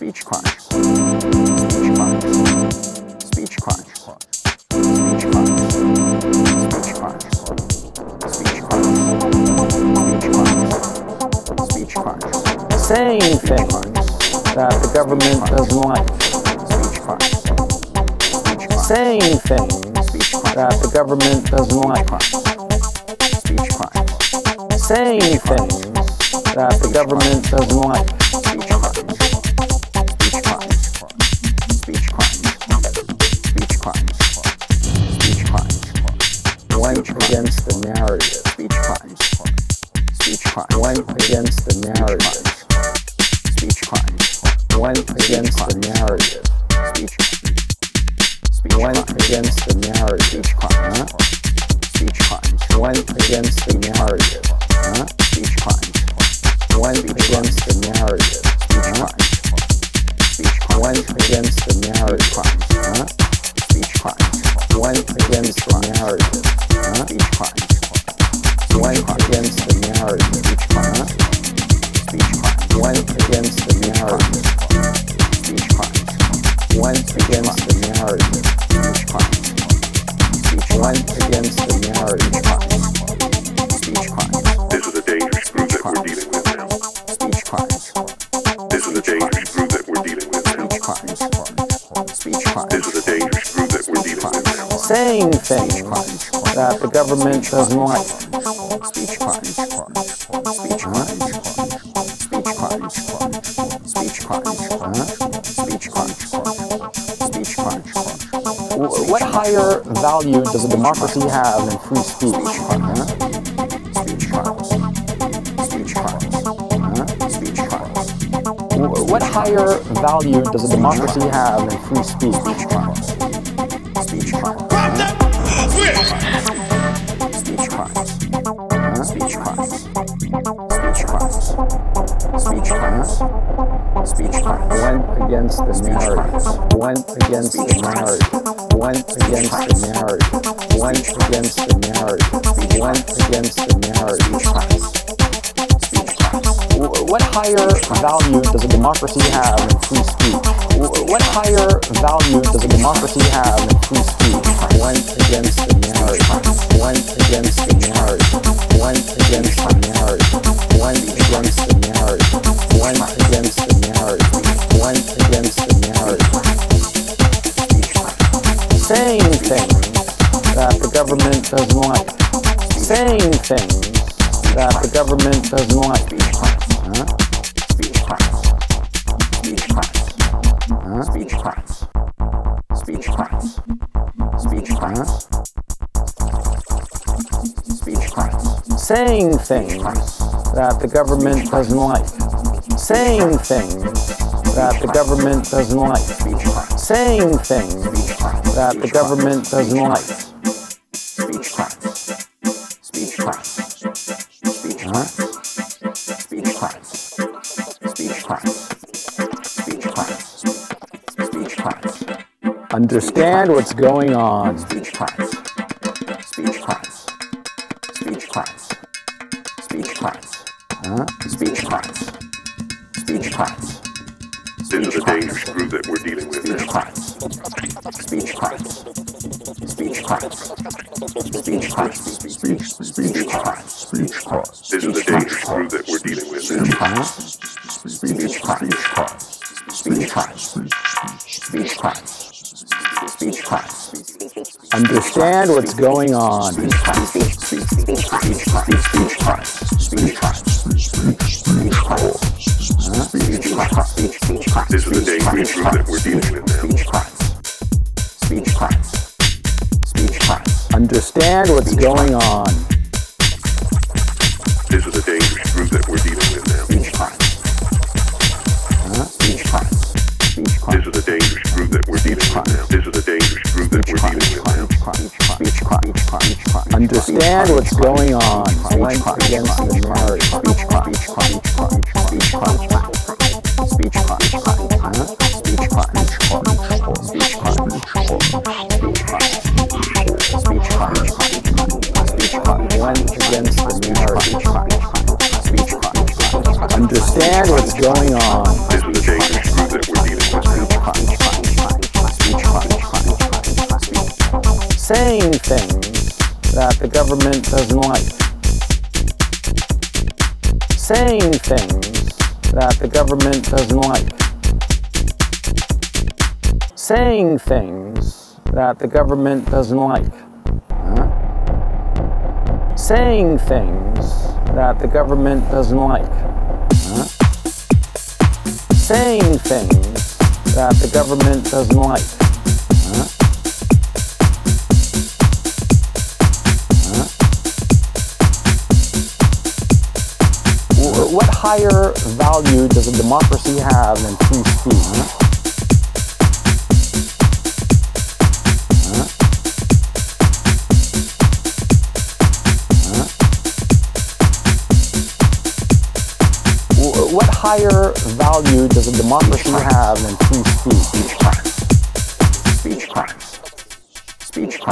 Speech crimes. Speech crimes. Speech crimes. Speech crimes. Speech crimes. Speech crimes. Speech crimes. Speech crimes. Saying things that the government doesn't like. Speech crimes. Speech crimes. Saying things that the government doesn't like. Speech crimes. Saying things that the government doesn't like. Speech crimes. Speech crimes. Speech crimes. Speech crimes. Speech crimes. Went against the narrative. Speech crimes. Speech crimes. Went against the narrative. Speech crimes. Went against the narrative. Speech. Speech Went crimes. against the narrative. Speech crimes. Speech crimes. Went against the narrative. Speech crimes. Went against the narrative. Speech crimes. Speech crimes. Went against the narrative. Speech crimes. Went against the narrative. Speech crimes. Went against the narrative. Speech crimes. Speech crimes. Went against the narrative. Speech crimes. Went against the narrative. Speech crimes. Speech Went against the narrative. Speech crimes. This is a dangerous group that we're dealing with now. Speech crimes. This is a dangerous group that we're dealing with now. Speech crimes. Speech crimes. This is a dangerous group that we're dealing with now. Saying things that the government doesn't like. Speech crimes. Speech crimes. Speech crimes. Speech crimes. Speech crimes. Speech crimes. What higher value does a democracy have than free speech? Speech crimes. Speech crimes. Speech crimes. What higher value does a democracy have than free speech? Speech crimes. Speech crimes. Speech crimes. Speech crimes. Speech crimes. Speech crimes. Speech crimes. Went against the narrative. Went against the narrative. Went against the narrative. Went against the narrative. Went against the narrative. What higher value does a democracy have than free speech? What higher value does a democracy have than free speech? Went against the narrative. Went against the narrative. Went against the narrative. Went against the narrative. Went against the narrative. Went against the narrative. Saying things that the government doesn't like. Saying things that the government doesn't like. Speech crimes. Speech crimes. Speech crimes. Speech crimes. Speech crimes. Speech crimes. Saying things that the government doesn't like. Saying things that the government doesn't like. Speech crimes. Saying things that the government doesn't like. Speech crimes. Speech crimes. Speech crimes. Speech crimes. Speech crimes. Speech crimes. Speech crimes. Understand what's going on. Speech crimes. Speech crimes. Speech crimes. Speech crimes. Speech crimes. Speech crimes. This is a dangerous group that we're dealing with Speech now. crimes. Speech crimes. Speech crimes. Speech crimes. Speech crimes. Speech crimes. This is a dangerous group that we're dealing with now. Speech crimes. Speech crimes. Speech crimes. Speech crimes. Understand what's going on. Speech crimes. Speech crimes. Speech crimes. Speech crimes. Speech crimes. Speech crimes. This is a dangerous group that we're dealing with now. Speech crimes. Speech crimes. Speech crimes. Understand what's going on. This is a dangerous group that we're dealing with now. Speech crimes. Speech crimes. Speech crimes. This is a dangerous group that we're dealing with now. This is a dangerous group that we're dealing with now. Speech crimes. Understand what's going on. Went against the narrative. Speech crimes. Speech crimes. Speech crimes. Speech crimes. Speech crimes. Speech crimes. Speech crimes. Went against the narrative. Speech crimes. Understand what's going on. This is a dangerous group that we're saying things that the government doesn't like, saying things that the government doesn't like, saying things that the government doesn't like, saying things that the government doesn't like, saying things that the government doesn't like. What higher value does a democracy have than free speech? What higher value does a democracy have than free speech? Speech crimes. Speech crimes. Speech crimes.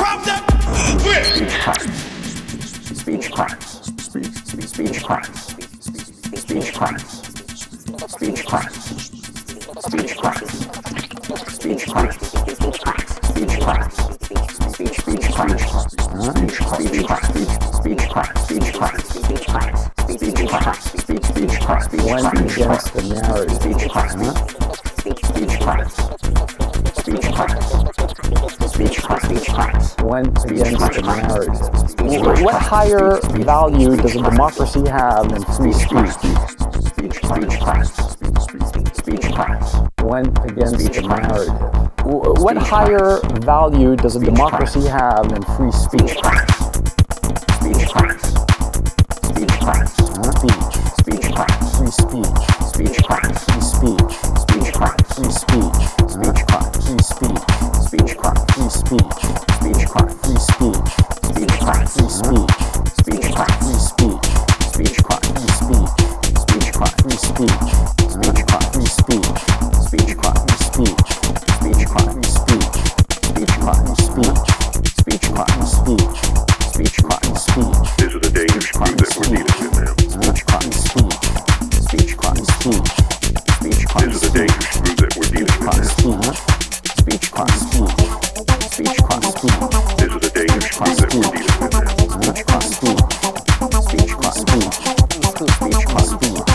Speech crimes. Speech crimes. Speech crimes. Speech crimes. Speech crimes. Speech crimes. Speech crimes. Speech crimes. Speech crimes. Speech crimes. Speech crimes. Speech crimes. Speech crimes. Speech crimes. Went against the narrative. Speech crimes. Speech crimes. Speech crimes. Speech crimes. Speech crimes. Went against the narrative. What higher value does a democracy have than free speech? Speech crimes. Speech crimes. Went against the narrative. What higher value does a democracy have than free speech? Speech crimes. Speech crimes. Speech crimes. Speech. Speech crimes. Free speech. Speech crimes. Free speech. Speech crimes. Free speech. Speech crimes. Free speech. Speech crimes. Free speech. Speech crimes. Free speech. Speech crimes. Free speech. Speech crimes. Free speech. Speech crimes. Free speech. Speech crimes. Free speech. Speech crimes. Free speech. Speech crimes. Free speech. Speech crimes. Free speech. Speech crimes. Speech. Speech crimes. Speech. Speech crimes. Speech. This is a dangerous crew that we're dealing with now. Speech crimes. Speech. Speech crimes. Speech. Speech This crimes. is a dangerous crew that we're dealing with now. Speech crimes. Speech crimes. This is a dangerous crew that we're dealing with now. Speech crimes. Speech crimes. Speech crimes.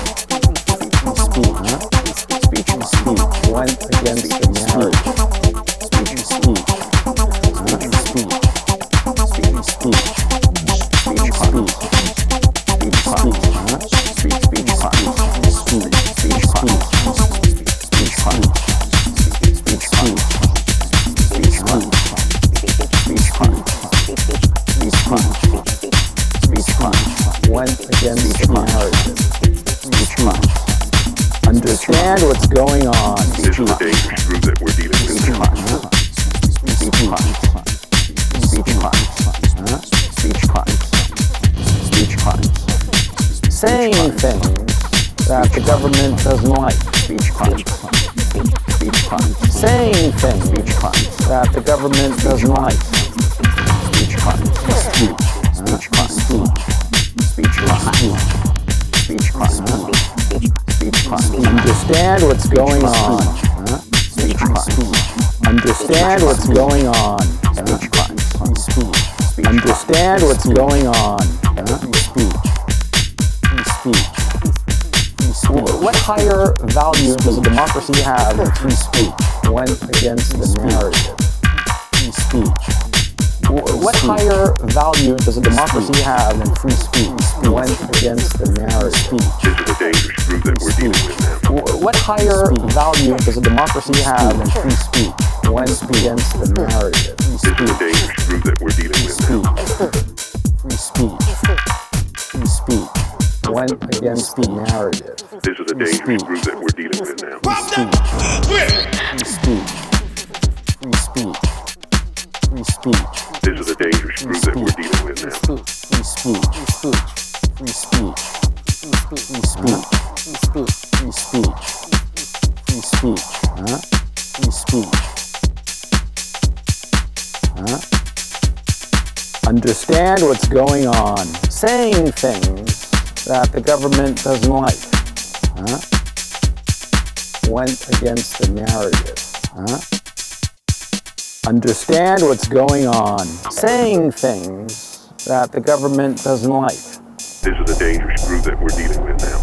Speech crimes. Went against the narrative. Speech. Speech. Speech. Speech. Speech crimes. Speech crimes. Speech crimes. Speech crimes. Speech crimes. Speech crimes. Speech crimes. Speech crimes. Speech crimes. Speech crimes. Went against the narrative. Speech crimes. Understand what's going on. This is a dangerous crew that we're dealing with Speech now. crimes. Speech crimes. Speech crimes. Speech crimes. Speech crimes. Saying things that the government doesn't like. Speech crimes. Speech crimes. Saying things Speech crimes. that the government doesn't like. Speech crimes. Speech crimes. Speech crimes. Speech crimes. Speech crimes. Understand what's going on. Speech crimes. Understand what's going on. Speech crimes. Understand what's going on. What higher value does a democracy have than free speech? Went against the narrative. Free speech. What higher value does a democracy have than free speech? Went against the narrative. This is a dangerous crew that we're dealing with now. What higher value does a democracy have than free speech? Went against the narrative. This is a dangerous crew that we're dealing with now. Free speech. Free speech. Went against the narrative. This is a dangerous crew that we're dealing with now. Free speech. Free speech. Free speech. This is a dangerous crew that we're dealing with now. Free speech. Free speech. Free speech. Free speech. Free speech. Free speech. Understand what's going on. Saying things that the government doesn't like. Went against the narrative. understand what's going on, saying things that the government doesn't like. This is a dangerous group that we're dealing with now.